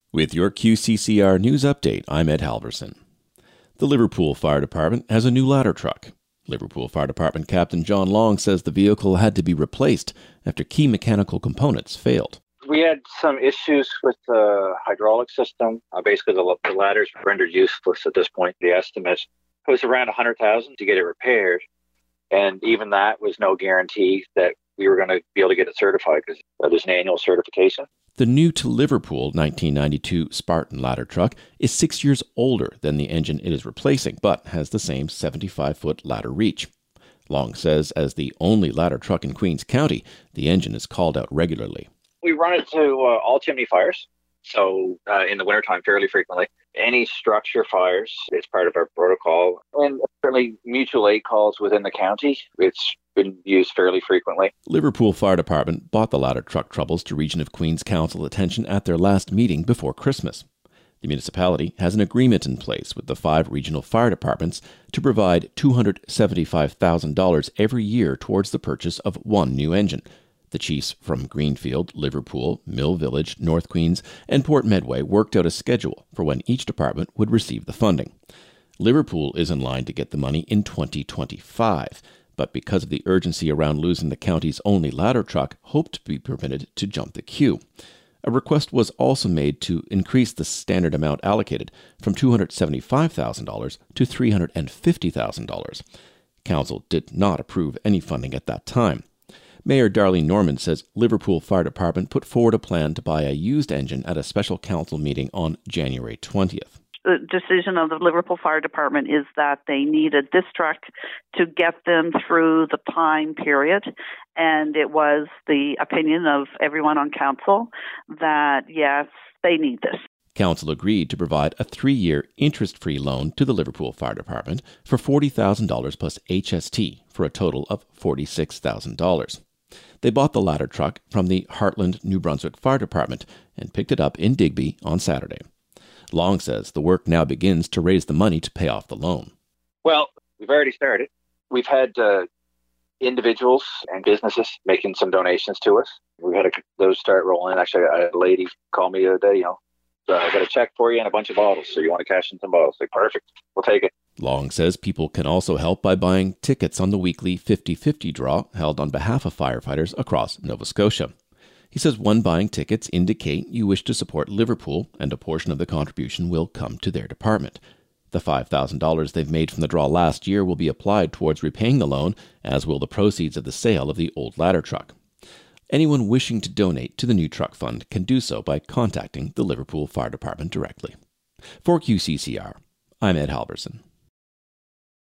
With your QCCR news update, I'm Ed Halverson. The Liverpool Fire Department has a new ladder truck. Liverpool Fire Department Captain John Long says the vehicle had to be replaced after key mechanical components failed. We had some issues with the hydraulic system. Basically, the ladder's rendered useless at this point. The estimate was around $100,000 to get it repaired. And even that was no guarantee that we were going to be able to get it certified because there's an annual certification. The new to Liverpool 1992 Spartan ladder truck is 6 years older than the engine it is replacing, but has the same 75-foot ladder reach. Long says as the only ladder truck in Queens County, the engine is called out regularly. We run it to all chimney fires, so in the wintertime fairly frequently. Any structure fires, it's part of our protocol. And certainly mutual aid calls within the county, it's been used fairly frequently. Liverpool Fire Department brought the ladder truck troubles to Region of Queens Council attention at their last meeting before Christmas. The municipality has an agreement in place with the 5 regional fire departments to provide $275,000 every year towards the purchase of one new engine. The chiefs from Greenfield, Liverpool, Mill Village, North Queens, and Port Medway worked out a schedule for when each department would receive the funding. Liverpool is in line to get the money in 2025, but because of the urgency around losing the county's only ladder truck, hoped to be permitted to jump the queue. A request was also made to increase the standard amount allocated from $275,000 to $350,000. Council did not approve any funding at that time. Mayor Darlene Norman says Liverpool Fire Department put forward a plan to buy a used engine at a special council meeting on January 20th. The decision of the Liverpool Fire Department is that they needed this truck to get them through the time period, and it was the opinion of everyone on council that, yes, they need this. Council agreed to provide a 3-year interest-free loan to the Liverpool Fire Department for $40,000 plus HST for a total of $46,000. They bought the ladder truck from the Heartland, New Brunswick Fire Department and picked it up in Digby on Saturday. Long says the work now begins to raise the money to pay off the loan. Well, we've already started. We've had individuals and businesses making some donations to us. We had those start rolling. Actually, I had a lady call me the other day, I got a check for you and a bunch of bottles, so you want to cash in some bottles. Like, perfect, we'll take it. Long says people can also help by buying tickets on the weekly 50-50 draw held on behalf of firefighters across Nova Scotia. He says when buying tickets indicate you wish to support Liverpool, and a portion of the contribution will come to their department. The $5,000 they've made from the draw last year will be applied towards repaying the loan, as will the proceeds of the sale of the old ladder truck. Anyone wishing to donate to the new truck fund can do so by contacting the Liverpool Fire Department directly. For QCCR, I'm Ed Halverson.